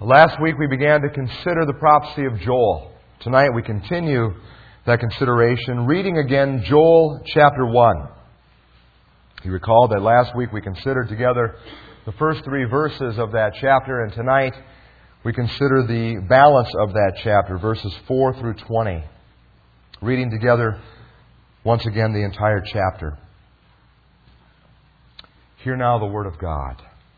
Last week we began to consider the prophecy of Joel. Tonight we continue that consideration, reading again Joel chapter 1. You recall that last week we considered together the first 3 verses of that chapter, and tonight we consider the balance of that chapter, verses 4 through 20. Reading together once again the entire chapter. Hear now the word of God.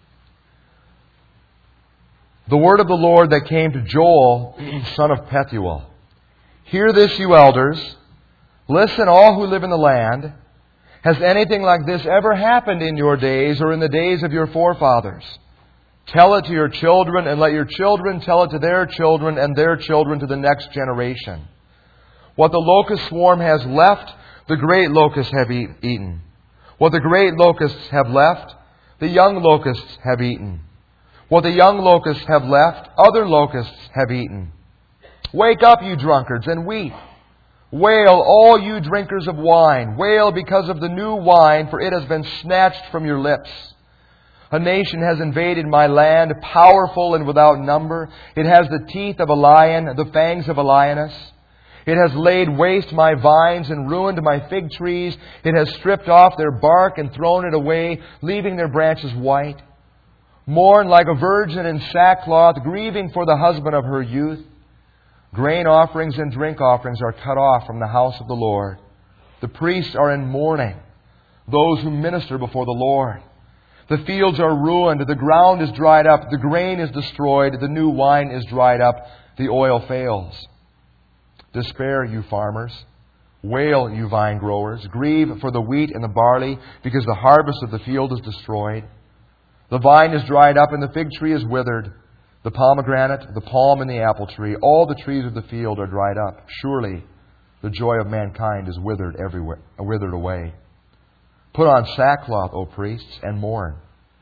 The word of the Lord that came to Joel, son of Pethuel. Hear this, you elders. Listen, all who live in the land. Has anything like this ever happened in your days or in the days of your forefathers? Tell it to your children, and let your children tell it to their children and their children to the next generation. What the locust swarm has left, the great locusts have eaten. What the great locusts have left, the young locusts have eaten. What the young locusts have left, other locusts have eaten. Wake up, you drunkards, and weep. Wail, all you drinkers of wine. Wail because of the new wine, for it has been snatched from your lips. A nation has invaded my land, powerful and without number. It has the teeth of a lion, the fangs of a lioness. It has laid waste my vines and ruined my fig trees. It has stripped off their bark and thrown it away, leaving their branches white. Mourn like a virgin in sackcloth, grieving for the husband of her youth. Grain offerings and drink offerings are cut off from the house of the Lord. The priests are in mourning, those who minister before the Lord. The fields are ruined, the ground is dried up, the grain is destroyed, the new wine is dried up, the oil fails. Despair, you farmers. Wail, you vine growers. Grieve for the wheat and the barley, because the harvest of the field is destroyed. The vine is dried up and the fig tree is withered. The pomegranate, the palm, and the apple tree, all the trees of the field are dried up. Surely the joy of mankind is withered away. Put on sackcloth, O priests, and mourn.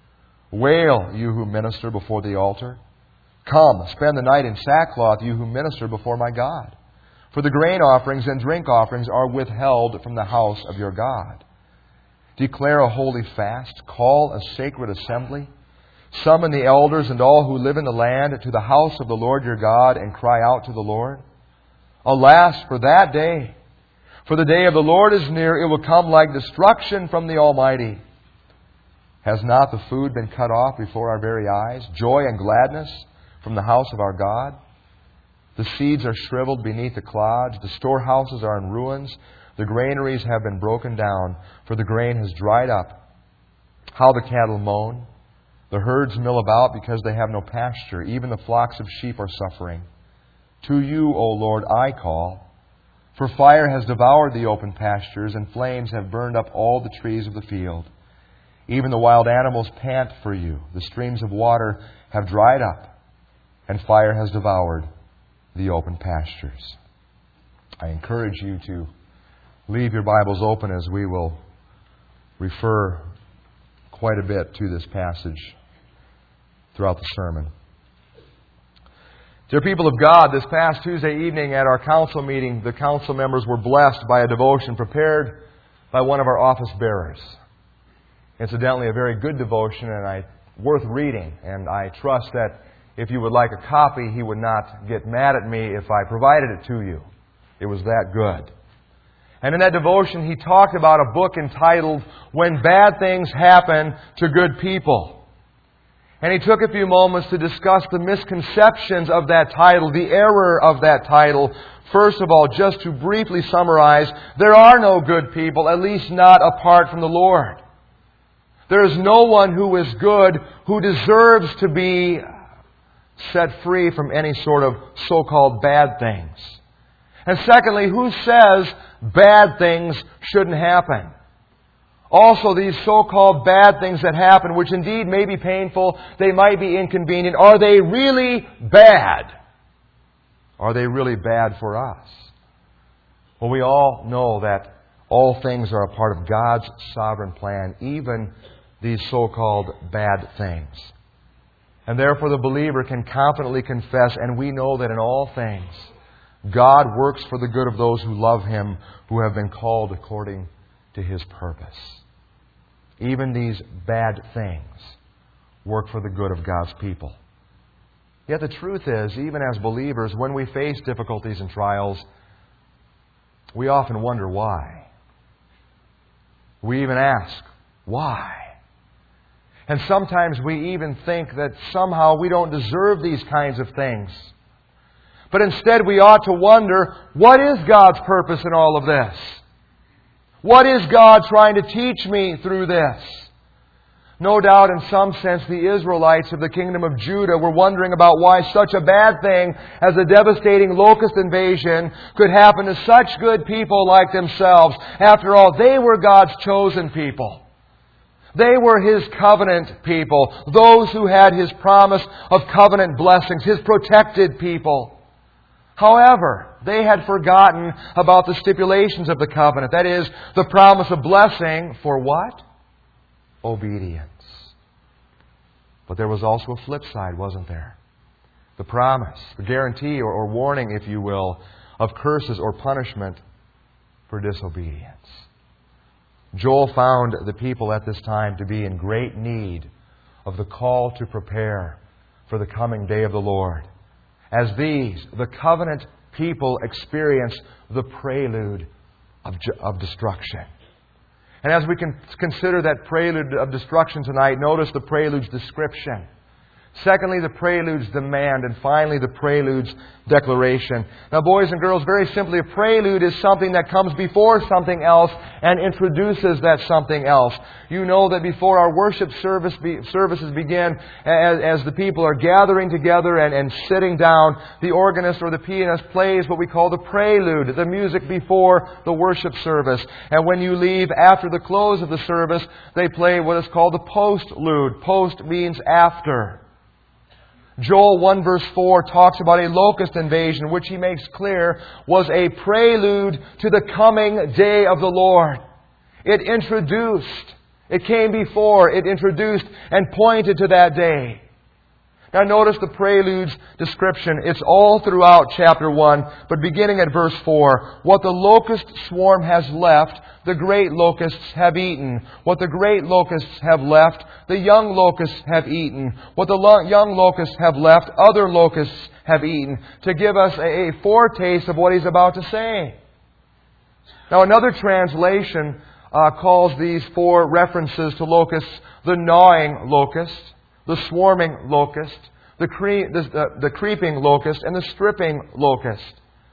Wail, you who minister before the altar. Come, spend the night in sackcloth, you who minister before my God. For the grain offerings and drink offerings are withheld from the house of your God. Declare a holy fast. Call a sacred assembly. Summon the elders and all who live in the land to the house of the Lord your God, and cry out to the Lord. Alas, for that day! For the day of the Lord is near. It will come like destruction from the Almighty. Has not the food been cut off before our very eyes? Joy and gladness from the house of our God? The seeds are shriveled beneath the clods. The storehouses are in ruins. The granaries have been broken down, for the grain has dried up. How the cattle moan. The herds mill about because they have no pasture. Even the flocks of sheep are suffering. To you, O Lord, I call. For fire has devoured the open pastures, and flames have burned up all the trees of the field. Even the wild animals pant for you. The streams of water have dried up, and fire has devoured the open pastures. I encourage you to leave your Bibles open, as we will refer quite a bit to this passage throughout the sermon. Dear people of God, this past Tuesday evening at our council meeting, the council members were blessed by a devotion prepared by one of our office bearers. Incidentally, a very good devotion and worth reading, and I trust that if you would like a copy, he would not get mad at me if I provided it to you. It was that good. And in that devotion, he talked about a book entitled, When Bad Things Happen to Good People. And he took a few moments to discuss the misconceptions of that title, the error of that title. First of all, just to briefly summarize, there are no good people, at least not apart from the Lord. There is no one who is good who deserves to be set free from any sort of so-called bad things. And secondly, who says bad things shouldn't happen? Also, these so-called bad things that happen, which indeed may be painful, they might be inconvenient, are they really bad? Are they really bad for us? Well, we all know that all things are a part of God's sovereign plan, even these so-called bad things. And therefore the believer can confidently confess, and we know that in all things, God works for the good of those who love Him, who have been called according to His purpose. Even these bad things work for the good of God's people. Yet the truth is, even as believers, when we face difficulties and trials, we often wonder why. We even ask, why? And sometimes we even think that somehow we don't deserve these kinds of things. But instead we ought to wonder, what is God's purpose in all of this? What is God trying to teach me through this? No doubt, in some sense, the Israelites of the kingdom of Judah were wondering about why such a bad thing as a devastating locust invasion could happen to such good people like themselves. After all, they were God's chosen people. They were His covenant people, those who had His promise of covenant blessings, His protected people. However, they had forgotten about the stipulations of the covenant. That is, the promise of blessing for what? Obedience. But there was also a flip side, wasn't there? The promise, the guarantee or warning, if you will, of curses or punishment for disobedience. Joel found the people at this time to be in great need of the call to prepare for the coming day of the Lord. As these, the covenant people, experience the prelude of destruction. And as we can consider that prelude of destruction tonight, notice the prelude's description. Secondly, the prelude's demand. And finally, the prelude's declaration. Now, boys and girls, very simply, a prelude is something that comes before something else and introduces that something else. You know that before our worship services begin, as the people are gathering together and sitting down, the organist or the pianist plays what we call the prelude, the music before the worship service. And when you leave after the close of the service, they play what is called the postlude. Post means after. Joel 1 verse 4 talks about a locust invasion, which he makes clear was a prelude to the coming day of the Lord. It came before, it introduced and pointed to that day. Now notice the prelude's description. It's all throughout chapter 1, but beginning at verse 4. What the locust swarm has left, the great locusts have eaten. What the great locusts have left, the young locusts have eaten. What the young locusts have left, other locusts have eaten. To give us a foretaste of what he's about to say. Now another translation calls these four references to locusts the gnawing locust, the swarming locust, the creeping locust, and the stripping locust.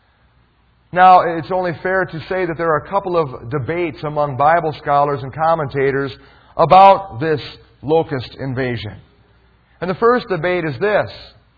Now, it's only fair to say that there are a couple of debates among Bible scholars and commentators about this locust invasion. And the first debate is this.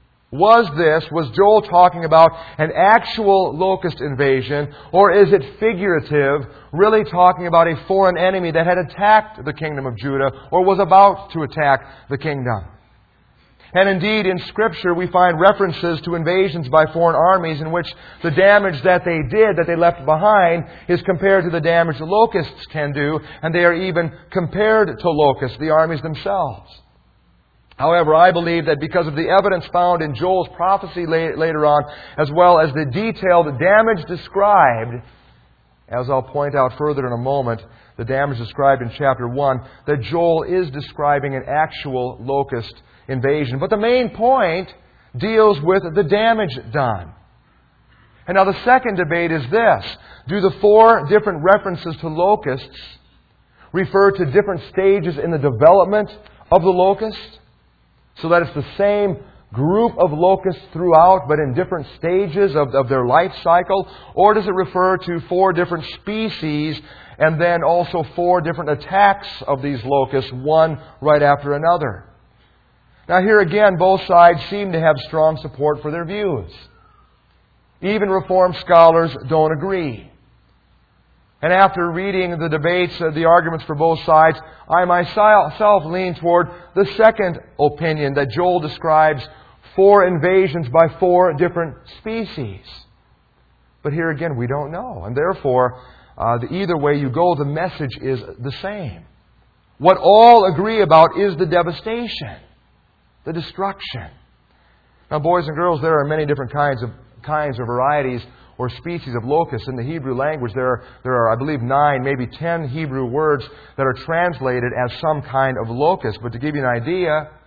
Was Joel talking about an actual locust invasion, or is it figurative, really talking about a foreign enemy that had attacked the kingdom of Judah, or was about to attack the kingdom? And indeed, in Scripture, we find references to invasions by foreign armies in which the damage that they left behind, is compared to the damage the locusts can do, and they are even compared to locusts, the armies themselves. However, I believe that because of the evidence found in Joel's prophecy later on, as well as the detailed damage described, as I'll point out further in a moment, the damage described in chapter 1, that Joel is describing an actual locust invasion. But the main point deals with the damage done. And now the second debate is this. Do the four different references to locusts refer to different stages in the development of the locust? So that it's the same group of locusts throughout, but in different stages of their life cycle? Or does it refer to four different species and then also four different attacks of these locusts, one right after another? Now here again, both sides seem to have strong support for their views. Even Reformed scholars don't agree. And after reading the debates, the arguments for both sides, I myself lean toward the second opinion, that Joel describes four invasions by four different species. But here again, we don't know. And therefore, either way you go, the message is the same. What all agree about is the devastation, the destruction. Now, boys and girls, there are many different kinds or varieties or species of locusts. In the Hebrew language, there are, I believe, 9, maybe 10 Hebrew words that are translated as some kind of locust. But to give you an idea,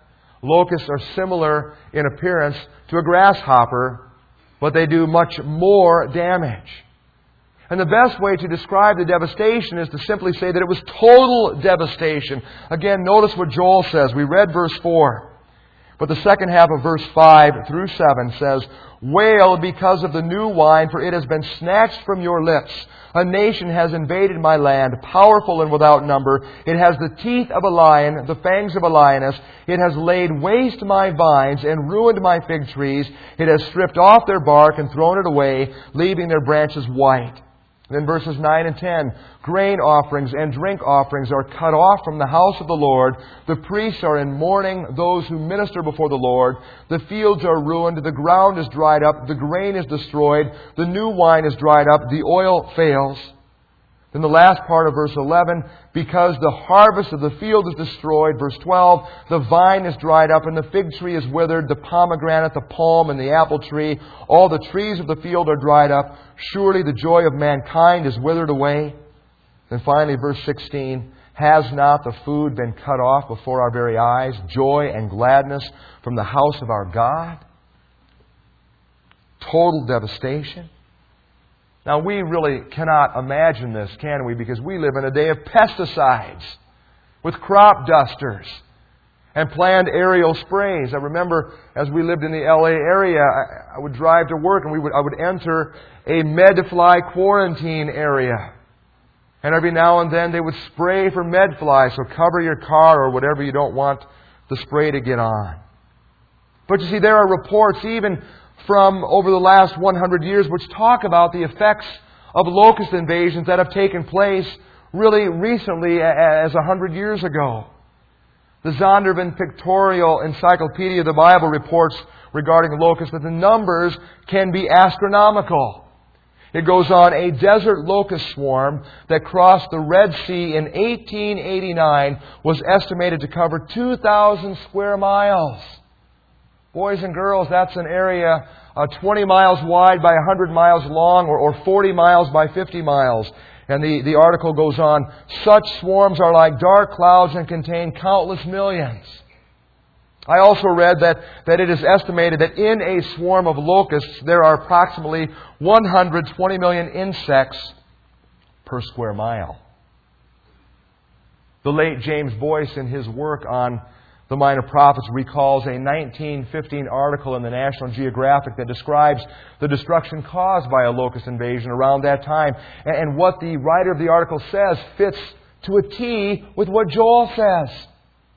locusts are similar in appearance to a grasshopper, but they do much more damage. And the best way to describe the devastation is to simply say that it was total devastation. Again, notice what Joel says. We read verse 4. But the second half of verse 5 through 7 says, "Wail because of the new wine, for it has been snatched from your lips. A nation has invaded my land, powerful and without number. It has the teeth of a lion, the fangs of a lioness. It has laid waste my vines and ruined my fig trees. It has stripped off their bark and thrown it away, leaving their branches white." Then verses 9 and 10, "Grain offerings and drink offerings are cut off from the house of the Lord. The priests are in mourning, those who minister before the Lord. The fields are ruined, the ground is dried up, the grain is destroyed, the new wine is dried up, the oil fails." Then the last part of verse 11, "Because the harvest of the field is destroyed," verse 12, "the vine is dried up and the fig tree is withered, the pomegranate, the palm, and the apple tree. All the trees of the field are dried up. Surely the joy of mankind is withered away." Then finally, verse 16, "Has not the food been cut off before our very eyes, joy and gladness from the house of our God?" Total devastation. Now, we really cannot imagine this, can we? Because we live in a day of pesticides with crop dusters and planned aerial sprays. I remember as we lived in the LA area, I would drive to work and I would enter a med-fly quarantine area. And every now and then they would spray for med-fly, so cover your car or whatever you don't want the spray to get on. But you see, there are reports even from over the last 100 years which talk about the effects of locust invasions that have taken place really recently as 100 years ago. The Zondervan Pictorial Encyclopedia of the Bible reports regarding locusts that the numbers can be astronomical. It goes on, "A desert locust swarm that crossed the Red Sea in 1889 was estimated to cover 2,000 square miles. Boys and girls, that's an area 20 miles wide by 100 miles long, or 40 miles by 50 miles. And the article goes on, "Such swarms are like dark clouds and contain countless millions." I also read that it is estimated that in a swarm of locusts there are approximately 120 million insects per square mile. The late James Boyce, in his work on the Minor Prophets, recalls a 1915 article in the National Geographic that describes the destruction caused by a locust invasion around that time. And what the writer of the article says fits to a T with what Joel says.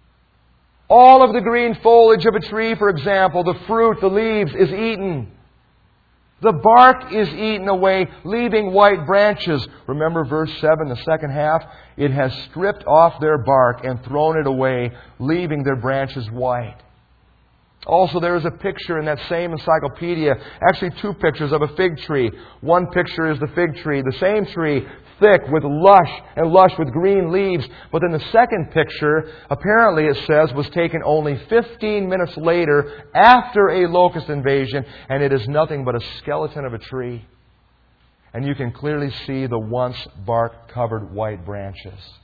All of the green foliage of a tree, for example, the fruit, the leaves, is eaten. The bark is eaten away, leaving white branches. Remember verse 7, the second half? "It has stripped off their bark and thrown it away, leaving their branches white." Also, there is a picture in that same encyclopedia, actually two pictures of a fig tree. One picture is the fig tree, the same tree, thick with lush with green leaves. But then the second picture, apparently it says, was taken only 15 minutes later after a locust invasion, and it is nothing but a skeleton of a tree. And you can clearly see the once bark-covered white branches.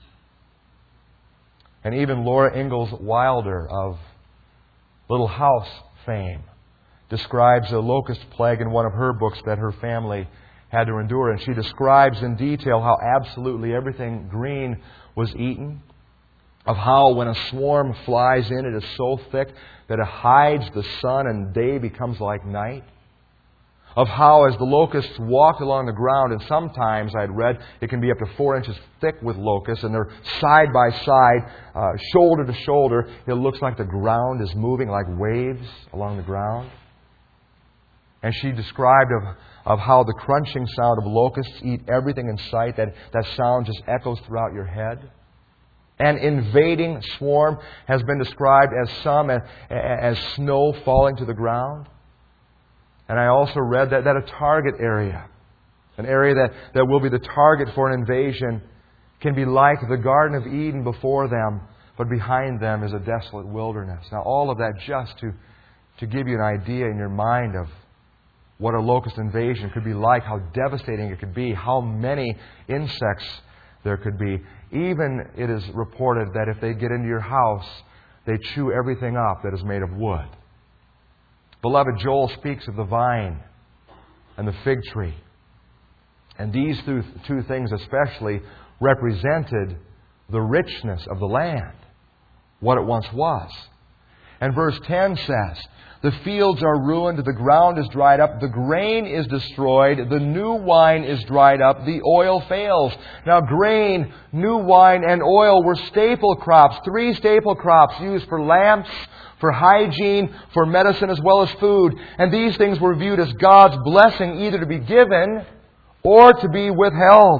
And even Laura Ingalls Wilder of Little House fame describes a locust plague in one of her books that her family had to endure. And she describes in detail how absolutely everything green was eaten. Of how when a swarm flies in, it is so thick that it hides the sun and day becomes like night. Of how as the locusts walked along the ground, and sometimes I'd read it can be up to 4 inches thick with locusts, and they're side by side, shoulder to shoulder, it looks like the ground is moving like waves along the ground. And she described of how the crunching sound of locusts eat everything in sight, that sound just echoes throughout your head. An invading swarm has been described as snow falling to the ground. And I also read that a target area, an area that will be the target for an invasion, can be like the Garden of Eden before them, but behind them is a desolate wilderness. Now, all of that just to give you an idea in your mind of what a locust invasion could be like, how devastating it could be, how many insects there could be. Even it is reported that if they get into your house, they chew everything up that is made of wood. Beloved, Joel speaks of the vine and the fig tree. And these two things especially represented the richness of the land, what it once was. And verse 10 says, the fields are ruined, the ground is dried up, the grain is destroyed, the new wine is dried up, the oil fails. Now grain, new wine, and oil were staple crops, 3 staple crops used for lamps, for hygiene, for medicine, as well as food. And these things were viewed as God's blessing, either to be given or to be withheld.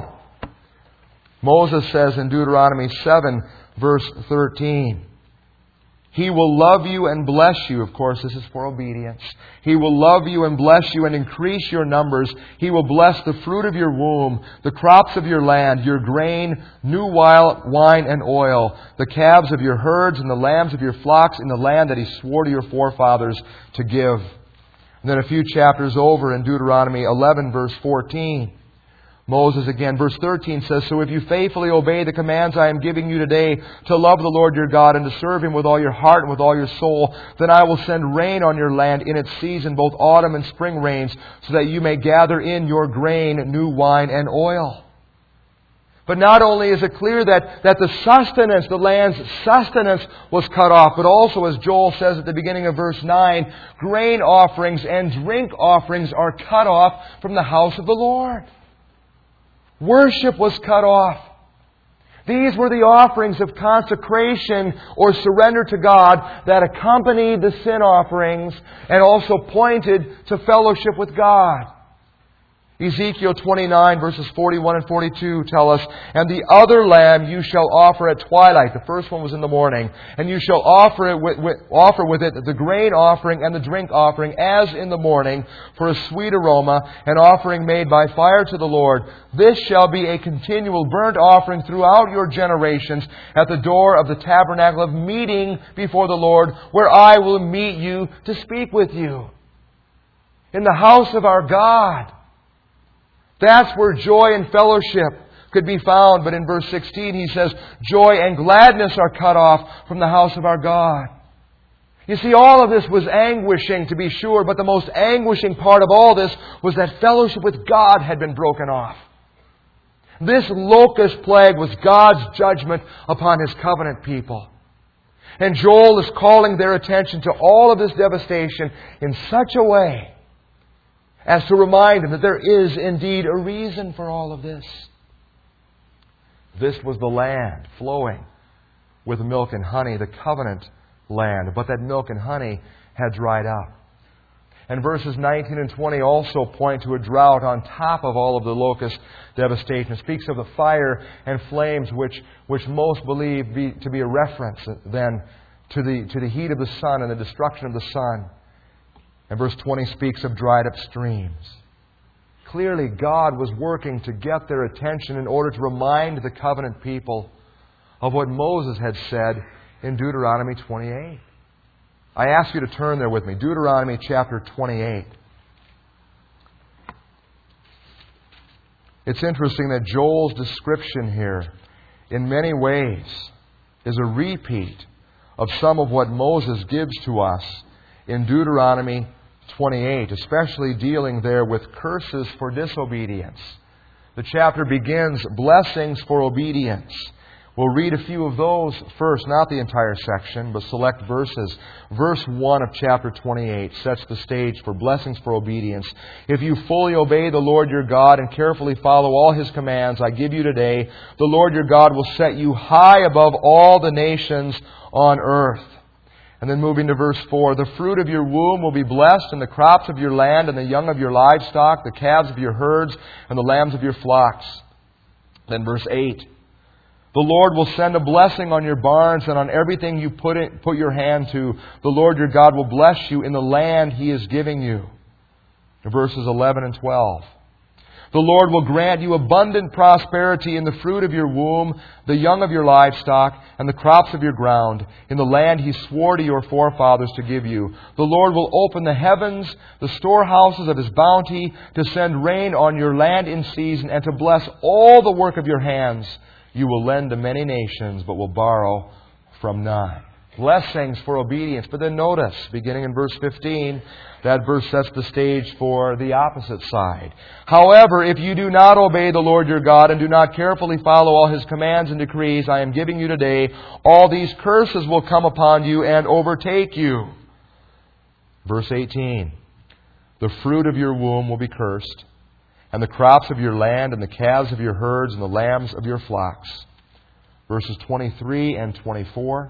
Moses says in Deuteronomy 7, verse 13, He will love you and bless you. Of course, this is for obedience. He will love you and bless you and increase your numbers. He will bless the fruit of your womb, the crops of your land, your grain, new wine and oil, the calves of your herds and the lambs of your flocks in the land that He swore to your forefathers to give. And then a few chapters over in Deuteronomy 11, verse 14, Moses again, verse 13 says, So if you faithfully obey the commands I am giving you today to love the Lord your God and to serve Him with all your heart and with all your soul, then I will send rain on your land in its season, both autumn and spring rains, so that you may gather in your grain, new wine, and oil. But not only is it clear that the sustenance, the land's sustenance was cut off, but also, as Joel says at the beginning of verse 9, grain offerings and drink offerings are cut off from the house of the Lord. Worship was cut off. These were the offerings of consecration or surrender to God that accompanied the sin offerings and also pointed to fellowship with God. Ezekiel 29 verses 41 and 42 tell us, And the other lamb you shall offer at twilight. The first one was in the morning. And you shall offer with it the grain offering and the drink offering as in the morning for a sweet aroma, an offering made by fire to the Lord. This shall be a continual burnt offering throughout your generations at the door of the tabernacle of meeting before the Lord, where I will meet you to speak with you. In the house of our God. That's where joy and fellowship could be found. But in verse 16 he says, Joy and gladness are cut off from the house of our God. You see, all of this was anguishing, to be sure, but the most anguishing part of all this was that fellowship with God had been broken off. This locust plague was God's judgment upon His covenant people. And Joel is calling their attention to all of this devastation in such a way as to remind them that there is indeed a reason for all of this. This was the land flowing with milk and honey, the covenant land. But that milk and honey had dried up. And verses 19 and 20 also point to a drought on top of all of the locust devastation. It speaks of the fire and flames which most believe to be a reference then to the heat of the sun and the destruction of the sun. And verse 20 speaks of dried up streams. Clearly, God was working to get their attention in order to remind the covenant people of what Moses had said in Deuteronomy 28. I ask you to turn there with me. Deuteronomy chapter 28. It's interesting that Joel's description here, in many ways, is a repeat of some of what Moses gives to us in Deuteronomy 28, especially dealing there with curses for disobedience. The chapter begins, blessings for obedience. We'll read a few of those first, not the entire section, but select verses. Verse 1 of chapter 28 sets the stage for blessings for obedience. If you fully obey the Lord your God and carefully follow all His commands I give you today, the Lord your God will set you high above all the nations on earth. And then moving to verse 4, the fruit of your womb will be blessed, and the crops of your land, and the young of your livestock, the calves of your herds, and the lambs of your flocks. Then verse 8, the Lord will send a blessing on your barns and on everything you put your hand to. The Lord your God will bless you in the land He is giving you. In verses 11 and 12. The Lord will grant you abundant prosperity in the fruit of your womb, the young of your livestock, and the crops of your ground, in the land He swore to your forefathers to give you. The Lord will open the heavens, the storehouses of His bounty, to send rain on your land in season, and to bless all the work of your hands. You will lend to many nations, but will borrow from none. blessings for obedience. But then notice, beginning in verse 15, that verse sets the stage for the opposite side. However, if you do not obey the Lord your God and do not carefully follow all His commands and decrees I am giving you today, all these curses will come upon you and overtake you. Verse 18, the fruit of your womb will be cursed, and the crops of your land, and the calves of your herds, and the lambs of your flocks. Verses 23 and 24.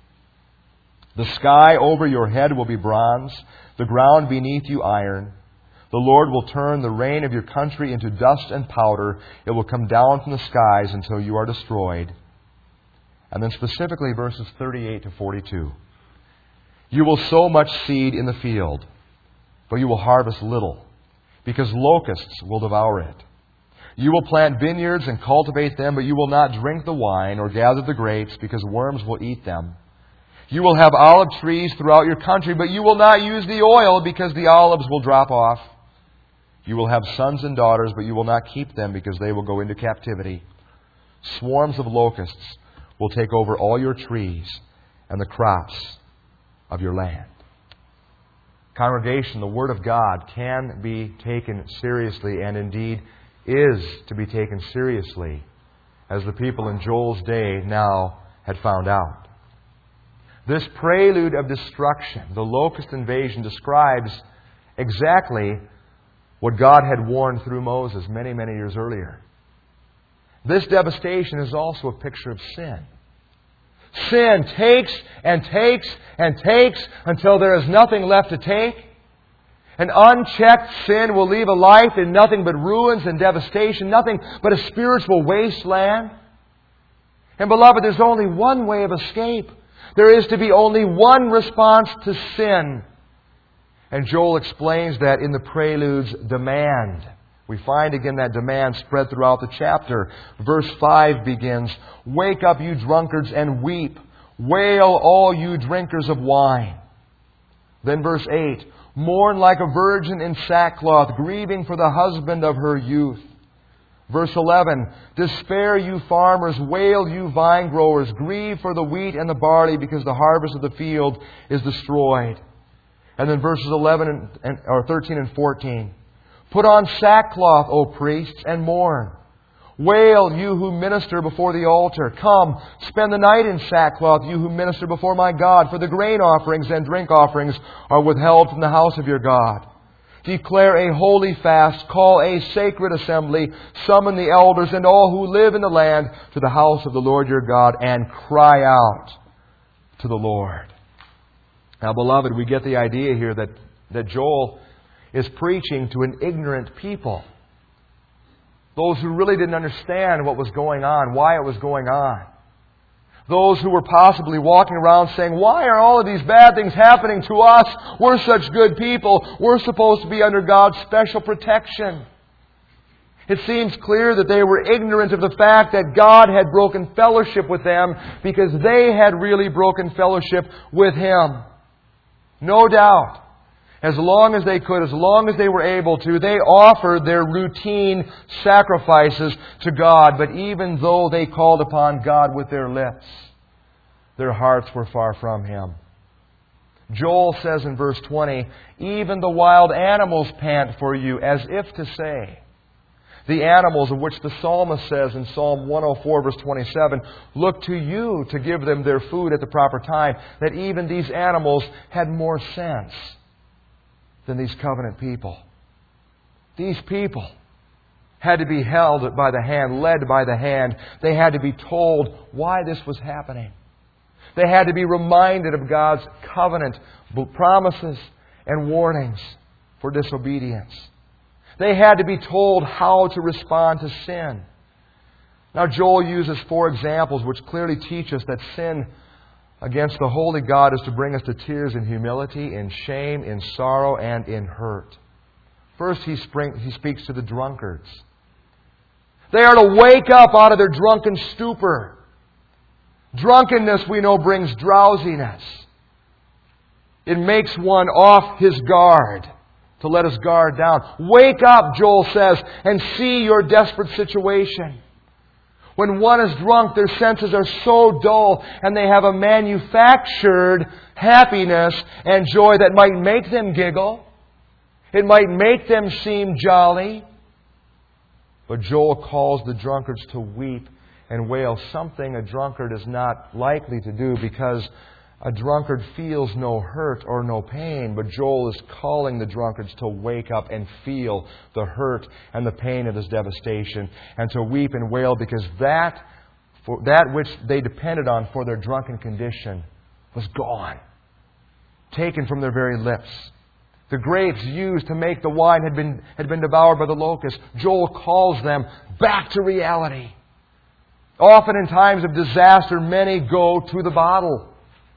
The sky over your head will be bronze, the ground beneath you iron. The Lord will turn the rain of your country into dust and powder. It will come down from the skies until you are destroyed. And then specifically verses 38 to 42. You will sow much seed in the field, but you will harvest little, because locusts will devour it. You will plant vineyards and cultivate them, but you will not drink the wine or gather the grapes, because worms will eat them. You will have olive trees throughout your country, but you will not use the oil, because the olives will drop off. You will have sons and daughters, but you will not keep them, because they will go into captivity. Swarms of locusts will take over all your trees and the crops of your land. Congregation, the Word of God can be taken seriously, and indeed is to be taken seriously, as the people in Joel's day now had found out. This prelude of destruction, the locust invasion, describes exactly what God had warned through Moses many, many years earlier. This devastation is also a picture of sin. Sin takes and takes and takes until there is nothing left to take. An unchecked sin will leave a life in nothing but ruins and devastation, nothing but a spiritual wasteland. And beloved, there's only one way of escape. There is to be only one response to sin. And Joel explains that in the prelude's demand. We find again that demand spread throughout the chapter. Verse 5 begins, "Wake up, you drunkards, and weep. Wail, all you drinkers of wine." Then verse 8, "Mourn like a virgin in sackcloth, grieving for the husband of her youth." Verse 11, "Despair, you farmers, wail, you vine growers, grieve for the wheat and the barley, because the harvest of the field is destroyed." And then verses 13 and 14, "Put on sackcloth, O priests, and mourn. Wail, you who minister before the altar. Come, spend the night in sackcloth, you who minister before my God, for the grain offerings and drink offerings are withheld from the house of your God. Declare a holy fast, call a sacred assembly, summon the elders and all who live in the land to the house of the Lord your God, and cry out to the Lord." Now, beloved, we get the idea here that Joel is preaching to an ignorant people. Those who really didn't understand what was going on, why it was going on. Those who were possibly walking around saying, "Why are all of these bad things happening to us? We're such good people. We're supposed to be under God's special protection." It seems clear that they were ignorant of the fact that God had broken fellowship with them, because they had really broken fellowship with Him. No doubt, as long as they could, as long as they were able to, they offered their routine sacrifices to God. But even though they called upon God with their lips, their hearts were far from Him. Joel says in verse 20, "Even the wild animals pant for you," as if to say, the animals of which the psalmist says in Psalm 104 verse 27, "Look to you to give them their food at the proper time," that even these animals had more sense than these covenant people. These people had to be held by the hand, led by the hand. They had to be told why this was happening. They had to be reminded of God's covenant promises and warnings for disobedience. They had to be told how to respond to sin. Now, Joel uses 4 examples which clearly teach us that sin against the holy God is to bring us to tears in humility, in shame, in sorrow, and in hurt. First, he speaks to the drunkards. They are to wake up out of their drunken stupor. Drunkenness, we know, brings drowsiness. It makes one off his guard, to let his guard down. Wake up, Joel says, and see your desperate situation. When one is drunk, their senses are so dull, and they have a manufactured happiness and joy that might make them giggle. It might make them seem jolly. But Joel calls the drunkards to weep and wail, something a drunkard is not likely to do, because a drunkard feels no hurt or no pain. But Joel is calling the drunkards to wake up and feel the hurt and the pain of this devastation, and to weep and wail, because that which they depended on for their drunken condition was gone, taken from their very lips. The grapes used to make the wine had been devoured by the locusts. Joel calls them back to reality. Often in times of disaster, many go to the bottle.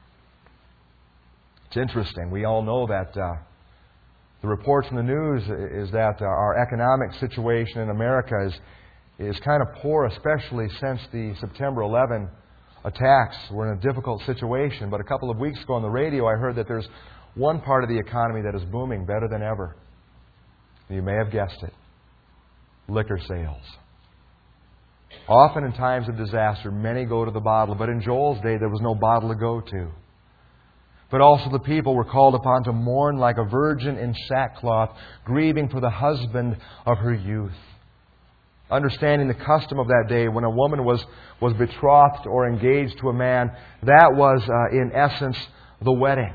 It's interesting. We all know that the reports in the news is that our economic situation in America is kind of poor, especially since the September 11 attacks. We're in a difficult situation. But a couple of weeks ago on the radio, I heard that there's one part of the economy that is booming better than ever. You may have guessed it. Liquor sales. Often in times of disaster, many go to the bottle. But in Joel's day, there was no bottle to go to. But also the people were called upon to mourn like a virgin in sackcloth, grieving for the husband of her youth. Understanding the custom of that day, when a woman was betrothed or engaged to a man, that was in essence the wedding.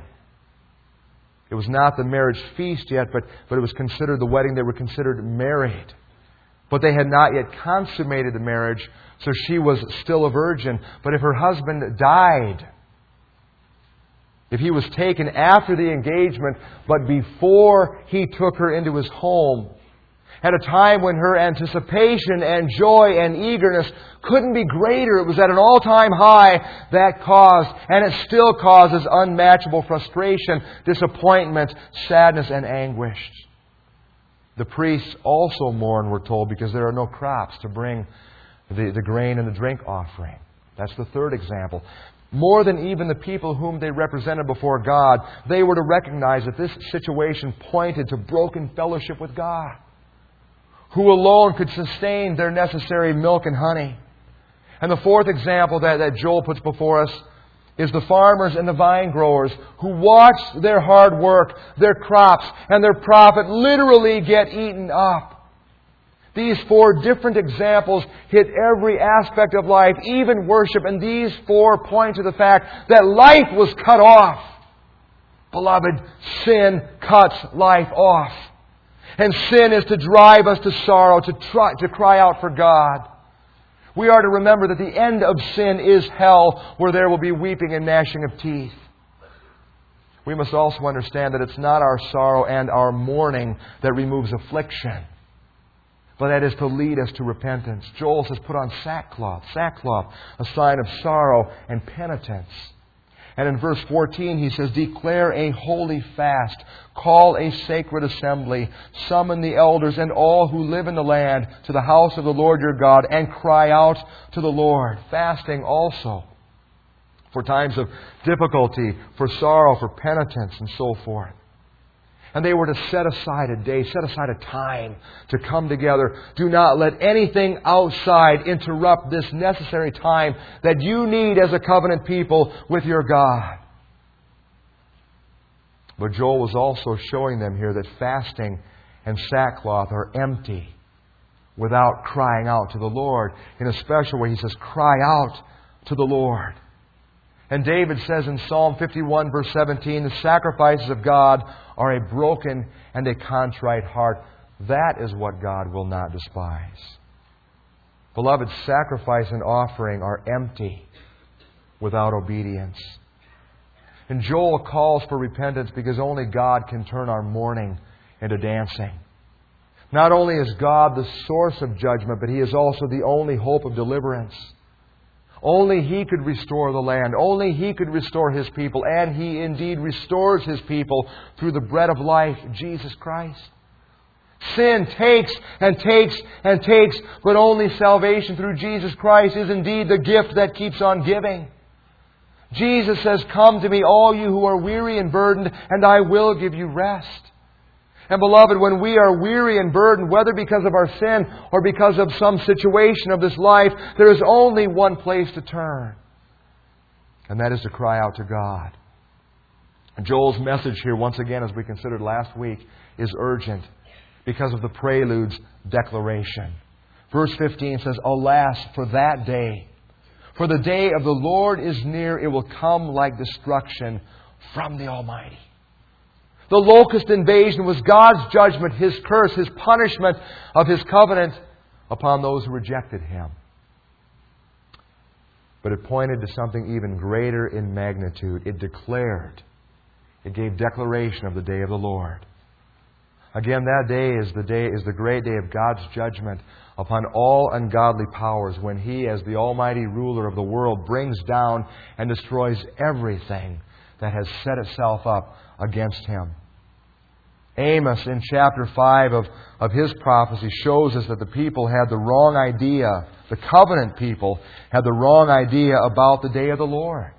It was not the marriage feast yet, but it was considered the wedding. They were considered married. But they had not yet consummated the marriage, so she was still a virgin. But if her husband died, if he was taken after the engagement, but before he took her into his home, at a time when her anticipation and joy and eagerness couldn't be greater, it was at an all-time high, that caused, and it still causes, unmatchable frustration, disappointment, sadness, and anguish. The priests also mourn, we're told, because there are no crops to bring the grain and the drink offering. That's the third example. More than even the people whom they represented before God, they were to recognize that this situation pointed to broken fellowship with God, who alone could sustain their necessary milk and honey. And the fourth example that Joel puts before us is the farmers and the vine growers who watched their hard work, their crops, and their profit literally get eaten up. These four different examples hit every aspect of life, even worship, and these four point to the fact that life was cut off. Beloved, sin cuts life off. And sin is to drive us to sorrow, to cry out for God. We are to remember that the end of sin is hell, where there will be weeping and gnashing of teeth. We must also understand that it's not our sorrow and our mourning that removes affliction, but that is to lead us to repentance. Joel says, put on sackcloth, a sign of sorrow and penitence. And in verse 14 he says, declare a holy fast, call a sacred assembly, summon the elders and all who live in the land to the house of the Lord your God, and cry out to the Lord. Fasting also for times of difficulty, for sorrow, for penitence, and so forth. And they were to set aside a day, set aside a time to come together. Do not let anything outside interrupt this necessary time that you need as a covenant people with your God. But Joel was also showing them here that fasting and sackcloth are empty without crying out to the Lord. In a special way, he says, cry out to the Lord. And David says in Psalm 51, verse 17, the sacrifices of God are a broken and a contrite heart. That is what God will not despise. Beloved, sacrifice and offering are empty without obedience. And Joel calls for repentance because only God can turn our mourning into dancing. Not only is God the source of judgment, but He is also the only hope of deliverance. Only He could restore the land. Only He could restore His people. And He indeed restores His people through the bread of life, Jesus Christ. Sin takes and takes and takes, but only salvation through Jesus Christ is indeed the gift that keeps on giving. Jesus says, come to me, all you who are weary and burdened, and I will give you rest. And beloved, when we are weary and burdened, whether because of our sin or because of some situation of this life, there is only one place to turn. And that is to cry out to God. And Joel's message here, once again, as we considered last week, is urgent because of the prelude's declaration. Verse 15 says, "Alas, for that day! For the day of the Lord is near. It will come like destruction from the Almighty." The locust invasion was God's judgment, His curse, His punishment of His covenant upon those who rejected Him. But it pointed to something even greater in magnitude. It declared, it gave declaration of the day of the Lord. Again, that day is the great day of God's judgment upon all ungodly powers, when He, as the almighty ruler of the world, brings down and destroys everything that has set itself up against Him. Amos, in chapter 5 of his prophecy, shows us that the people had the wrong idea. The covenant people had the wrong idea about the day of the Lord.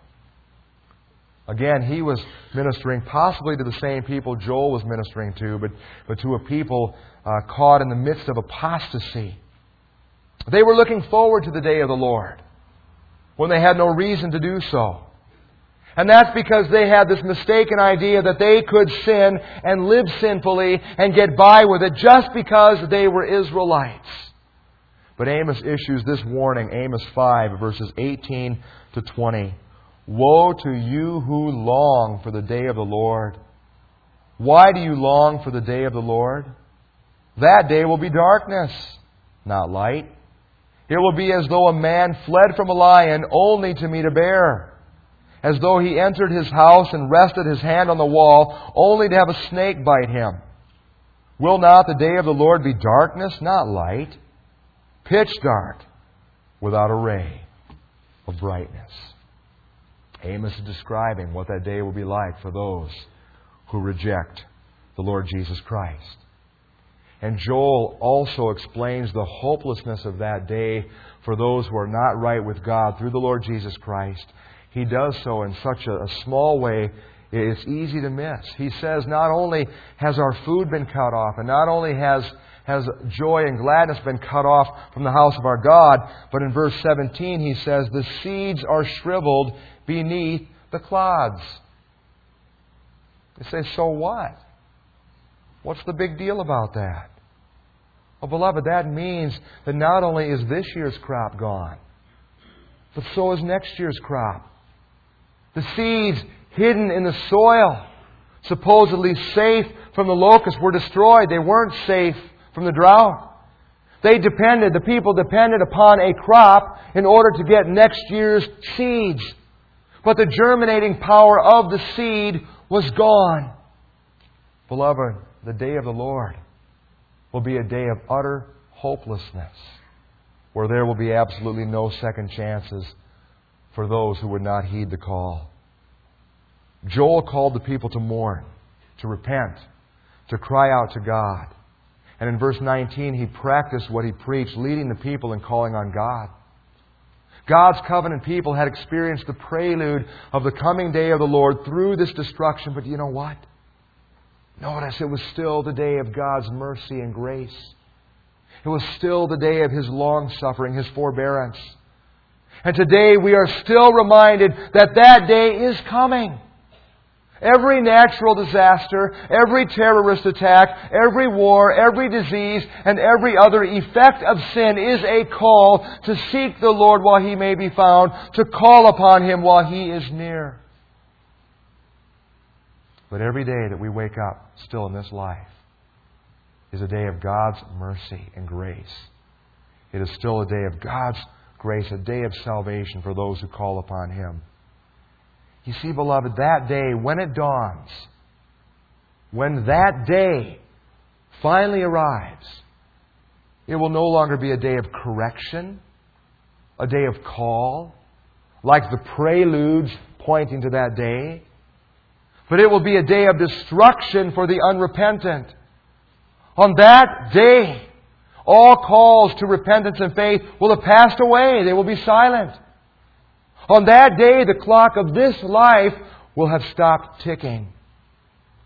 Again, he was ministering possibly to the same people Joel was ministering to, but to a people caught in the midst of apostasy. They were looking forward to the day of the Lord when they had no reason to do so. And that's because they had this mistaken idea that they could sin and live sinfully and get by with it just because they were Israelites. But Amos issues this warning, Amos 5, verses 18 to 20. "Woe to you who long for the day of the Lord. Why do you long for the day of the Lord? That day will be darkness, not light. It will be as though a man fled from a lion only to meet a bear. As though he entered his house and rested his hand on the wall, only to have a snake bite him. Will not the day of the Lord be darkness, not light? Pitch dark, without a ray of brightness." Amos is describing what that day will be like for those who reject the Lord Jesus Christ. And Joel also explains the hopelessness of that day for those who are not right with God through the Lord Jesus Christ. He does so in such a small way, it's easy to miss. He says not only has our food been cut off, and not only has joy and gladness been cut off from the house of our God, but in verse 17 he says, "The seeds are shriveled beneath the clods." You say, so what? What's the big deal about that? Well, beloved, that means that not only is this year's crop gone, but so is next year's crop. The seeds hidden in the soil, supposedly safe from the locusts, were destroyed. They weren't safe from the drought. The people depended upon a crop in order to get next year's seeds. But the germinating power of the seed was gone. Beloved, the day of the Lord will be a day of utter hopelessness, where there will be absolutely no second chances for those who would not heed the call. Joel called the people to mourn, to repent, to cry out to God. And in verse 19, he practiced what he preached, leading the people in calling on God. God's covenant people had experienced the prelude of the coming day of the Lord through this destruction. But you know what? Notice it was still the day of God's mercy and grace. It was still the day of His long-suffering, His forbearance. And today we are still reminded that that day is coming. Every natural disaster, every terrorist attack, every war, every disease, and every other effect of sin is a call to seek the Lord while He may be found, to call upon Him while He is near. But every day that we wake up still in this life is a day of God's mercy and grace. It is still a day of God's grace, a day of salvation for those who call upon Him. You see, beloved, that day, when it dawns, when that day finally arrives, it will no longer be a day of correction, a day of call, like the preludes pointing to that day. But it will be a day of destruction for the unrepentant. On that day, all calls to repentance and faith will have passed away. They will be silent. On that day, the clock of this life will have stopped ticking.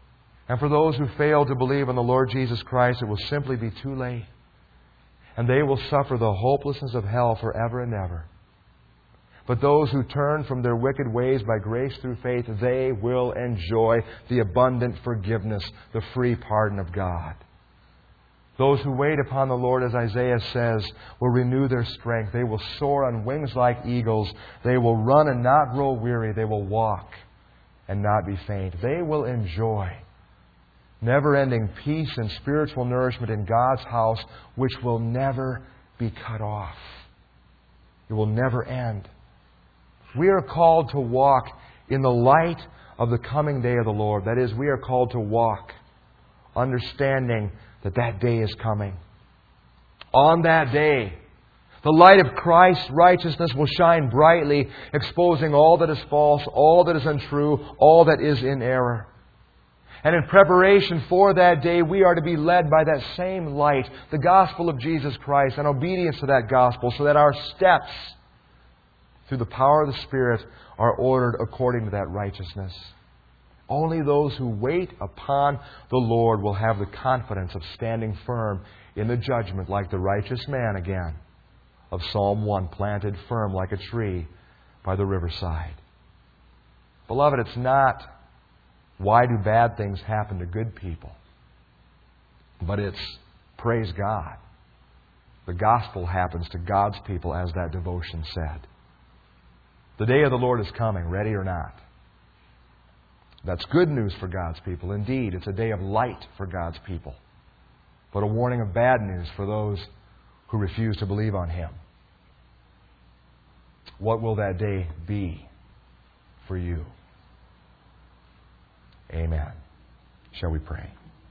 And for those who fail to believe in the Lord Jesus Christ, it will simply be too late. And they will suffer the hopelessness of hell forever and ever. But those who turn from their wicked ways by grace through faith, they will enjoy the abundant forgiveness, the free pardon of God. Those who wait upon the Lord, as Isaiah says, will renew their strength. They will soar on wings like eagles. They will run and not grow weary. They will walk and not be faint. They will enjoy never-ending peace and spiritual nourishment in God's house, which will never be cut off. It will never end. We are called to walk in the light of the coming day of the Lord. That is, we are called to walk understanding that that day is coming. On that day, the light of Christ's righteousness will shine brightly, exposing all that is false, all that is untrue, all that is in error. And in preparation for that day, we are to be led by that same light, the gospel of Jesus Christ, and obedience to that gospel, so that our steps, through the power of the Spirit, are ordered according to that righteousness. Only those who wait upon the Lord will have the confidence of standing firm in the judgment, like the righteous man again of Psalm 1, planted firm like a tree by the riverside. Beloved, it's not why do bad things happen to good people, but it's praise God. The gospel happens to God's people, as that devotion said. The day of the Lord is coming, ready or not. That's good news for God's people. Indeed, it's a day of light for God's people, but a warning of bad news for those who refuse to believe on Him. What will that day be for you? Amen. Shall we pray?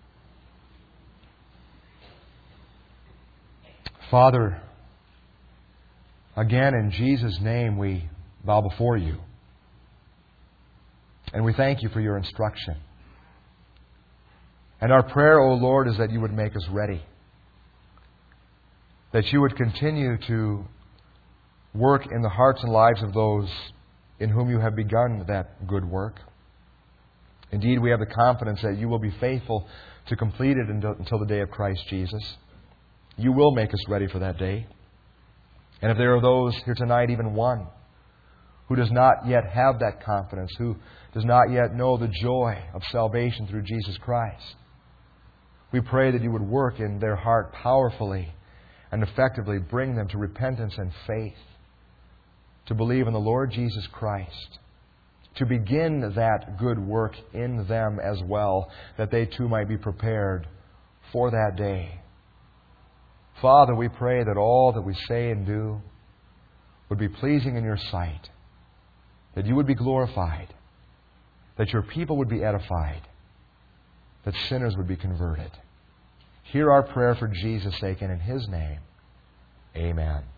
Father, again in Jesus' name we bow before You. And we thank You for Your instruction. And our prayer, O Lord, is that You would make us ready. That You would continue to work in the hearts and lives of those in whom You have begun that good work. Indeed, we have the confidence that You will be faithful to complete it until the day of Christ Jesus. You will make us ready for that day. And if there are those here tonight, even one, who does not yet have that confidence, who does not yet know the joy of salvation through Jesus Christ, we pray that You would work in their heart powerfully and effectively, bring them to repentance and faith, to believe in the Lord Jesus Christ, to begin that good work in them as well, that they too might be prepared for that day. Father, we pray that all that we say and do would be pleasing in Your sight, that You would be glorified, that Your people would be edified, that sinners would be converted. Hear our prayer for Jesus' sake, and in His name, amen.